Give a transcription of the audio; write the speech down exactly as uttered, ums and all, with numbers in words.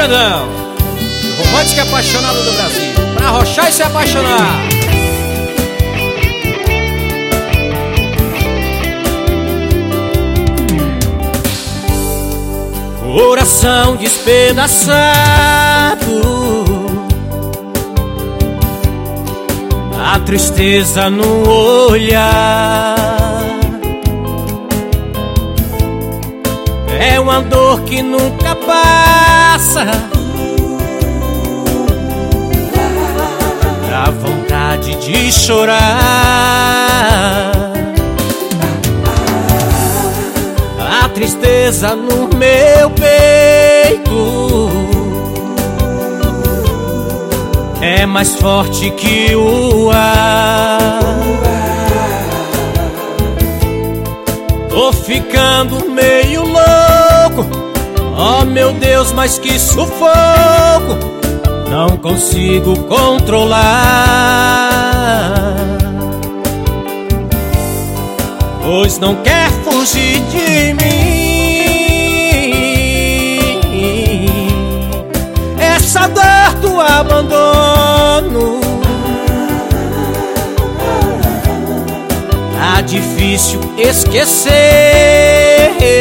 Brandão, o romântico apaixonado do Brasil, pra arrochar e se apaixonar. Coração despedaçado, a tristeza no olhar, é uma dor que nunca passa, dá vontade de chorar. A tristeza no meu peito é mais forte que o ar. Tô ficando meio louco, oh meu Deus, mas que sufoco, não consigo controlar. Pois não quer fugir de mim, essa dor do abandono. Tá difícil esquecer,